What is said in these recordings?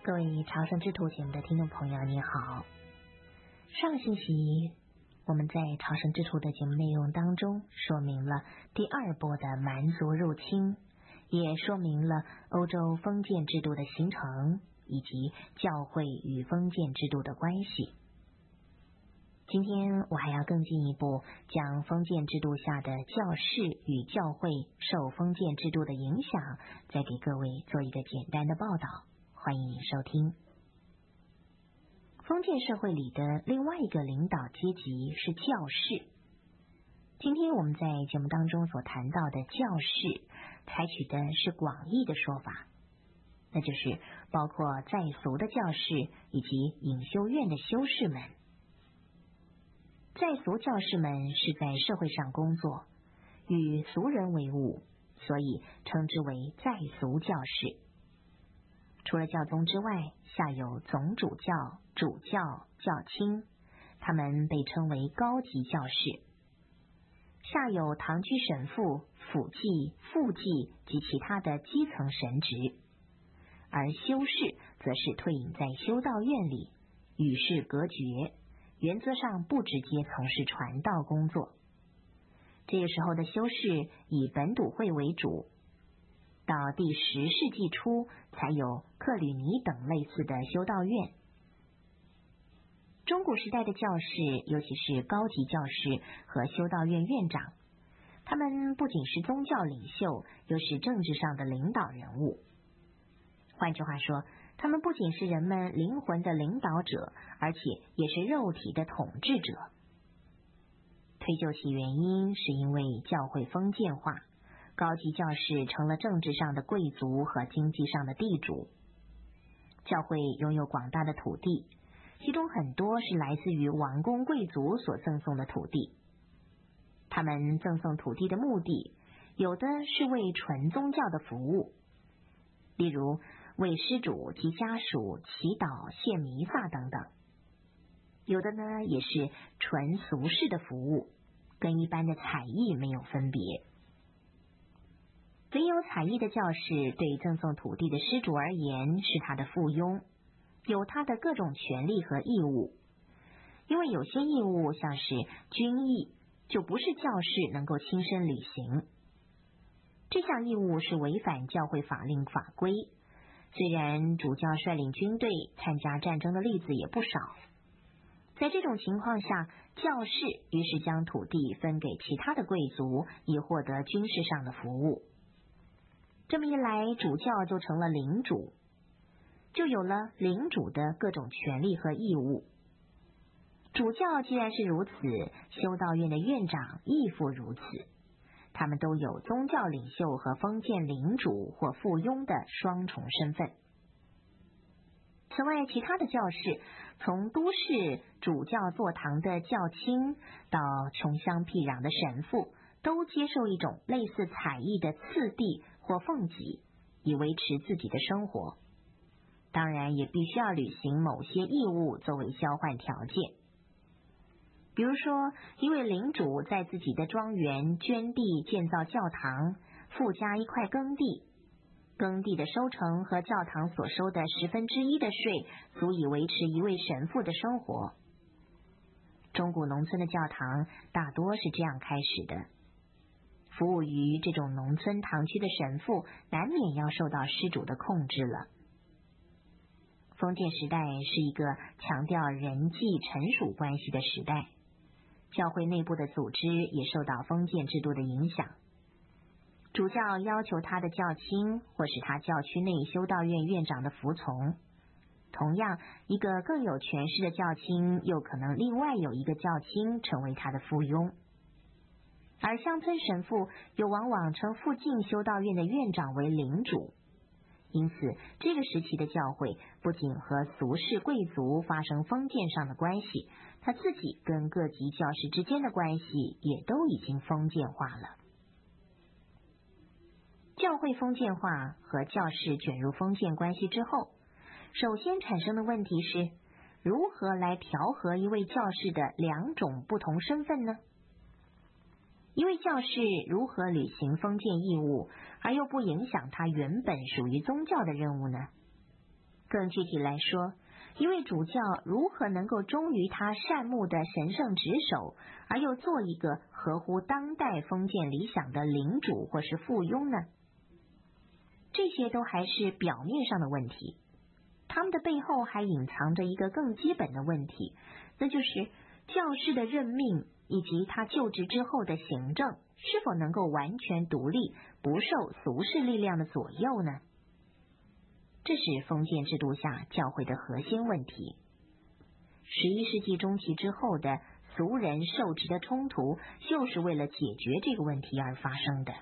各位朝圣之途节目的听众朋友，你好。上个星期我们在朝圣之途的节目内容当中说明了第二波的蛮族入侵，也说明了欧洲封建制度的形成以及教会与封建制度的关系。今天我还要更进一步将封建制度下的教士与教会受封建制度的影响，再给各位做一个简单的报道，欢迎您收听。封建社会里的另外一个领导阶级是教士。今天我们在节目当中所谈到的教士，采取的是广义的说法，那就是包括在俗的教士以及隐修院的修士们。在俗教士们是在社会上工作，与俗人为伍，所以称之为在俗教士。除了教宗之外，下有总主教、主教、教卿，他们被称为高级教士。下有堂区神父、辅祭、副祭及其他的基层神职，而修士则是退隐在修道院里，与世隔绝，原则上不直接从事传道工作。这个时候的修士以本笃会为主，到第10世纪初才有克吕尼等类似的修道院。中古时代的教士，尤其是高级教士和修道院院长，他们不仅是宗教领袖，又是政治上的领导人物。换句话说，他们不仅是人们灵魂的领导者，而且也是肉体的统治者。推究其原因，是因为教会封建化，高级教士成了政治上的贵族和经济上的地主。教会拥有广大的土地，其中很多是来自于王公贵族所赠送的土地。他们赠送土地的目的，有的是为纯宗教的服务，例如为施主及家属祈祷、献弥撒等等；有的呢，也是纯俗世的服务，跟一般的采邑没有分别。唯有采邑的教士对赠送土地的施主而言是他的附庸，有他的各种权利和义务。因为有些义务像是军役，就不是教士能够亲身履行。这项义务是违反教会法令法规，虽然主教率领军队参加战争的例子也不少。在这种情况下，教士于是将土地分给其他的贵族，以获得军事上的服务。这么一来，主教就成了领主，就有了领主的各种权利和义务。主教既然是如此，修道院的院长亦复如此，他们都有宗教领袖和封建领主或附庸的双重身份。此外，其他的教士，从都市主教座堂的教卿到穷乡僻壤的神父，都接受一种类似采邑的次第或俸给，以维持自己的生活。当然也必须要履行某些义务作为交换条件。比如说，一位领主在自己的庄园捐地建造教堂，附加一块耕地，耕地的收成和教堂所收的1/10的税，足以维持一位神父的生活。中古农村的教堂大多是这样开始的。服务于这种农村堂区的神父，难免要受到施主的控制了。封建时代是一个强调人际臣属关系的时代，教会内部的组织也受到封建制度的影响。主教要求他的教卿或是他教区内修道院院长的服从，同样，一个更有权势的教卿又可能另外有一个教卿成为他的附庸。而乡村神父又往往称附近修道院的院长为领主。因此，这个时期的教会不仅和俗世贵族发生封建上的关系，他自己跟各级教士之间的关系也都已经封建化了。教会封建化和教士卷入封建关系之后，首先产生的问题是，如何来调和一位教士的两种不同身份呢？一位教士如何履行封建义务，而又不影响他原本属于宗教的任务呢？ 更具体来说，一位主教如何能够忠于他善牧的神圣职守，而又做一个合乎当代封建理想的领主或是附庸呢？这些都还是表面上的问题，他们的背后还隐藏着一个更基本的问题，那就是教士的任命以及他就职之后的行政是否能够完全独立，不受俗世力量的左右呢？这是封建制度下教会的核心问题。11世纪中期之后的俗人受职的冲突，就是为了解决这个问题而发生的。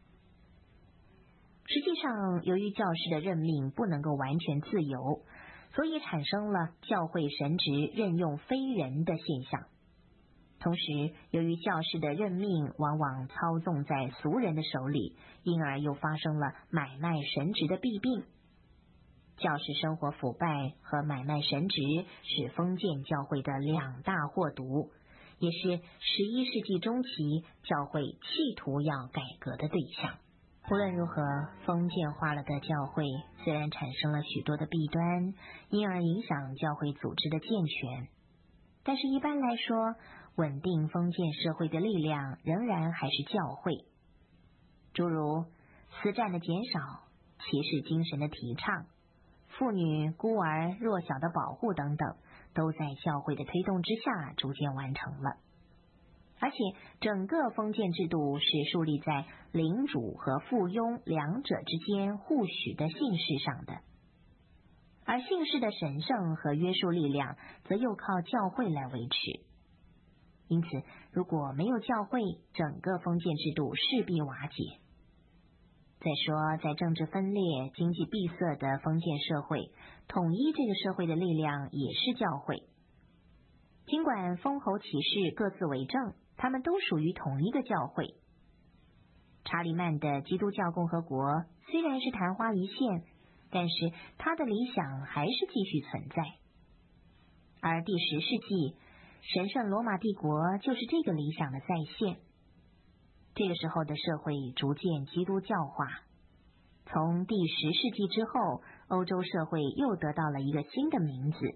实际上，由于教士的任命不能够完全自由，所以产生了教会神职任用非人的现象。同时，由于教士的任命往往操纵在俗人的手里，因而又发生了买卖神职的弊病。教士生活腐败和买卖神职是封建教会的两大祸毒，也是11世纪中期教会企图要改革的对象。无论如何，封建化了的教会虽然产生了许多的弊端，因而影响教会组织的健全，但是一般来说，稳定封建社会的力量仍然还是教会。诸如私战的减少、骑士精神的提倡、妇女、孤儿、弱小的保护等等，都在教会的推动之下逐渐完成了。而且整个封建制度是树立在领主和附庸两者之间互许的信誓上的，而信誓的神圣和约束力量则又靠教会来维持。因此，如果没有教会，整个封建制度势必瓦解。再说，在政治分裂、经济闭塞的封建社会，统一这个社会的力量也是教会。尽管封侯启事各自为政，他们都属于同一个教会。查理曼的基督教共和国虽然是昙花一现，但是他的理想还是继续存在。而第10世纪，神圣罗马帝国就是这个理想的再现。这个时候的社会逐渐基督教化。从第10世纪之后，欧洲社会又得到了一个新的名字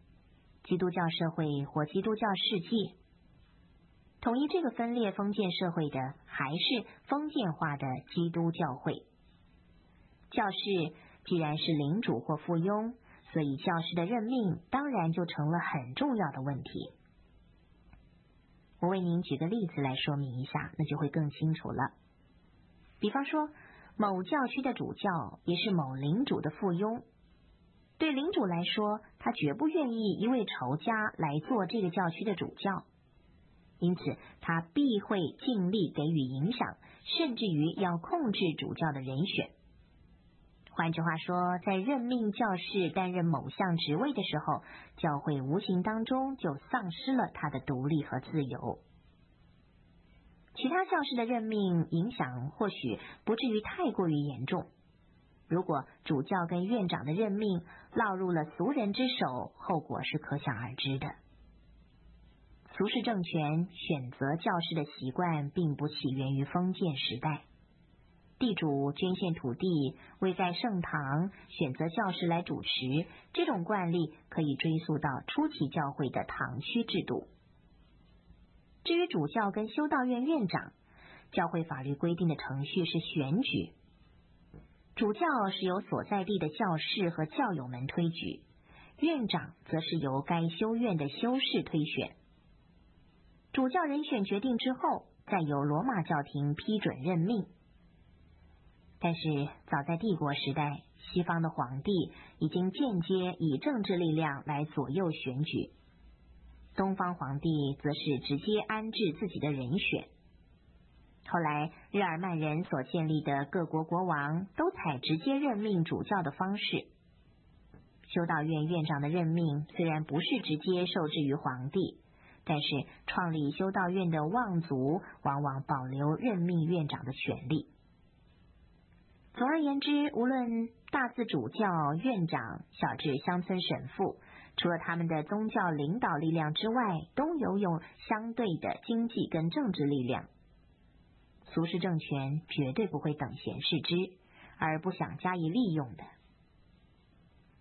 ——基督教社会或基督教世界。统一这个分裂封建社会的，还是封建化的基督教会。教士既然是领主或附庸，所以教士的任命当然就成了很重要的问题。我为您举个例子来说明一下，那就会更清楚了。比方说，某教区的主教也是某领主的附庸。对领主来说，他绝不愿意一位仇家来做这个教区的主教，因此他必会尽力给予影响，甚至于要控制主教的人选。换句话说，在任命教士担任某项职位的时候，教会无形当中就丧失了他的独立和自由。其他教士的任命影响或许不至于太过于严重，如果主教跟院长的任命落入了俗人之手，后果是可想而知的。俗世政权选择教士的习惯并不起源于封建时代。地主捐献土地，为在圣堂选择教士来主持，这种惯例可以追溯到初期教会的堂区制度。至于主教跟修道院院长，教会法律规定的程序是选举，主教是由所在地的教士和教友们推举，院长则是由该修院的修士推选。主教人选决定之后，再由罗马教廷批准任命。但是早在帝国时代，西方的皇帝已经间接以政治力量来左右选举，东方皇帝则是直接安置自己的人选。后来日耳曼人所建立的各国国王都采直接任命主教的方式。修道院院长的任命虽然不是直接受制于皇帝，但是创立修道院的望族往往保留任命院长的权利。总而言之，无论大至主教、院长，小至乡村神父，除了他们的宗教领导力量之外，都拥有相对的经济跟政治力量。俗世政权绝对不会等闲视之，而不想加以利用的。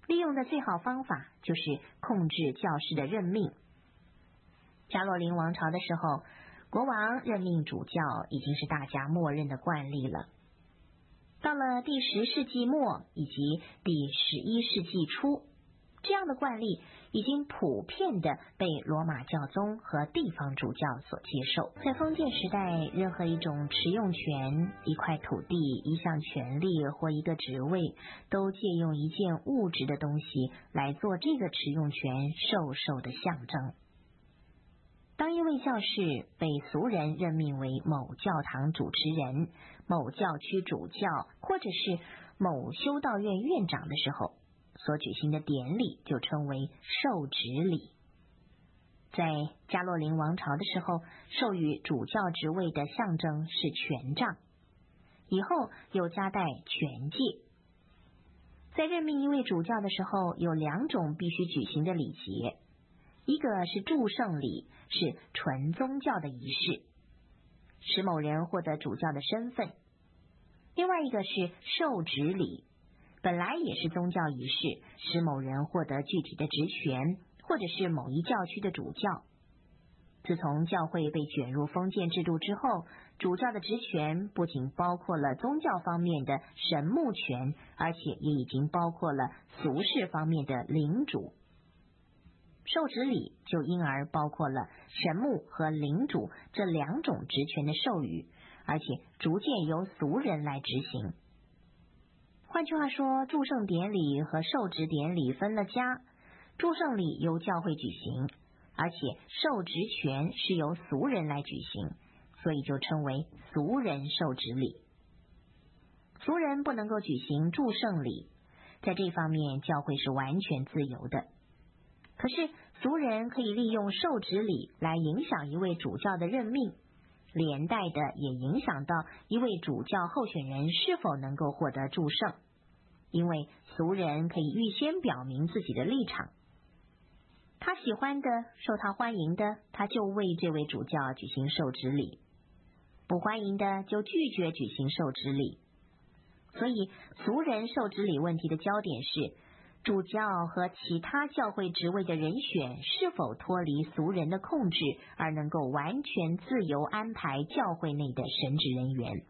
利用的最好方法就是控制教士的任命。加洛林王朝的时候，国王任命主教已经是大家默认的惯例了。到了第10世纪末以及第11世纪初，这样的惯例已经普遍的被罗马教宗和地方主教所接受。在封建时代，任何一种持用权、一块土地、一项权利或一个职位，都借用一件物质的东西来做这个持用权授的象征。当一位教士被俗人任命为某教堂主持人、某教区主教或者是某修道院院长的时候，所举行的典礼就称为授职礼。在加洛林王朝的时候，授予主教职位的象征是权杖，以后又加带权戒。在任命一位主教的时候，有2种必须举行的礼节，一个是祝圣礼，是纯宗教的仪式，使某人获得主教的身份；另外一个是授职礼，本来也是宗教仪式，使某人获得具体的职权，或者是某一教区的主教。自从教会被卷入封建制度之后，主教的职权不仅包括了宗教方面的神牧权，而且也已经包括了俗世方面的领主。授职礼就因而包括了神牧和领主这2种职权的授予，而且逐渐由俗人来执行。换句话说，祝圣典礼和授职典礼分了家，祝圣礼由教会举行，而且授职权是由俗人来举行，所以就称为俗人授职礼。俗人不能够举行祝圣礼，在这方面教会是完全自由的。可是俗人可以利用授职礼来影响一位主教的任命，连带的也影响到一位主教候选人是否能够获得祝圣，因为俗人可以预先表明自己的立场，他喜欢的、受他欢迎的，他就为这位主教举行授职礼；不欢迎的就拒绝举行授职礼。所以俗人授职礼问题的焦点是主教和其他教会职位的人选是否脱离俗人的控制，而能够完全自由安排教会内的神职人员。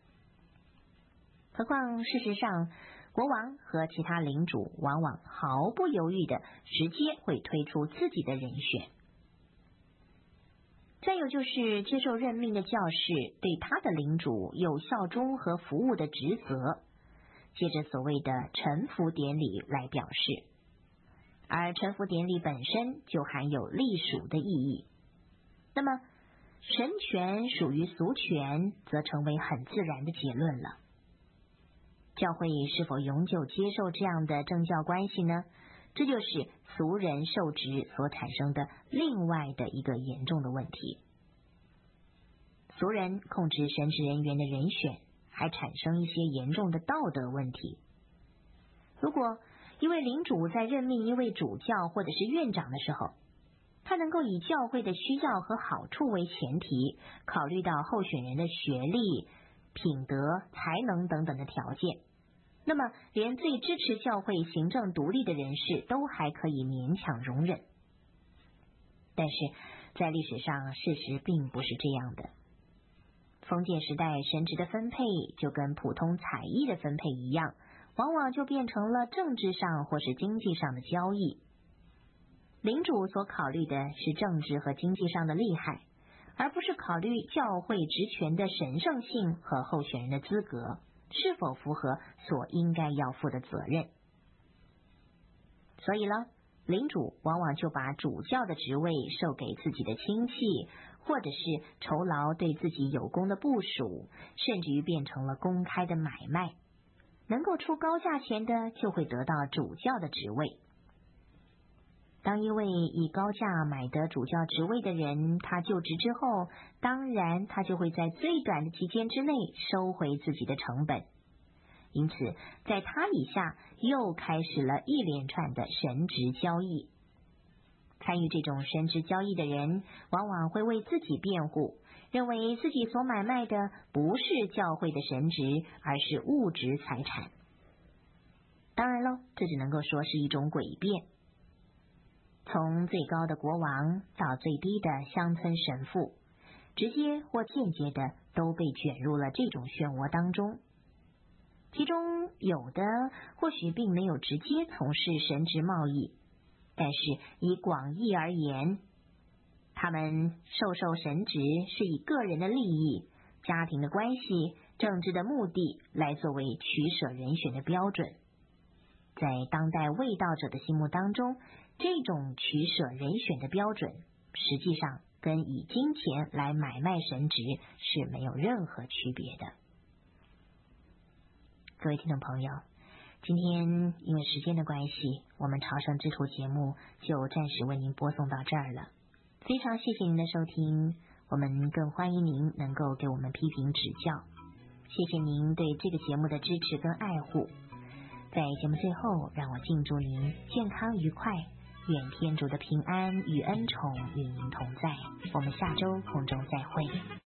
何况事实上，国王和其他领主往往毫不犹豫的直接会推出自己的人选。再有就是接受任命的教士对他的领主有效忠和服务的职责，借着所谓的臣服典礼来表示，而臣服典礼本身就含有隶属的意义。那么神权属于俗权，则成为很自然的结论了。教会是否永久接受这样的政教关系呢？这就是俗人受职所产生的另外的一个严重的问题。俗人控制神职人员的人选，还产生一些严重的道德问题。如果一位领主在任命一位主教或者是院长的时候，他能够以教会的需要和好处为前提，考虑到候选人的学历、品德、才能等等的条件，那么连最支持教会行政独立的人士都还可以勉强容忍。但是在历史上，事实并不是这样的。封建时代神职的分配就跟普通采邑的分配一样，往往就变成了政治上或是经济上的交易。领主所考虑的是政治和经济上的利害，而不是考虑教会职权的神圣性和候选人的资格是否符合所应该要负的责任。所以呢，领主往往就把主教的职位授给自己的亲戚，或者是酬劳对自己有功的部属，甚至于变成了公开的买卖。能够出高价钱的就会得到主教的职位。当一位以高价买得主教职位的人，他就职之后，当然他就会在最短的期间之内收回自己的成本。因此在他以下又开始了一连串的神职交易。参与这种神职交易的人往往会为自己辩护，认为自己所买卖的不是教会的神职，而是物质财产。 当然喽，这只能够说是一种诡辩。从最高的国王到最低的乡村神父，直接或间接的都被卷入了这种漩涡当中。其中有的或许并没有直接从事神职贸易，但是以广义而言，他们受神职是以个人的利益、家庭的关系、政治的目的来作为取舍人选的标准。在当代卫道者的心目当中，这种取舍人选的标准实际上跟以金钱来买卖神职是没有任何区别的。各位听众朋友，今天因为时间的关系，我们朝圣之途节目就暂时为您播送到这儿了。非常谢谢您的收听，我们更欢迎您能够给我们批评指教。谢谢您对这个节目的支持跟爱护。在节目最后，让我敬祝您健康愉快，愿天主的平安与恩宠与您同在。我们下周空中再会。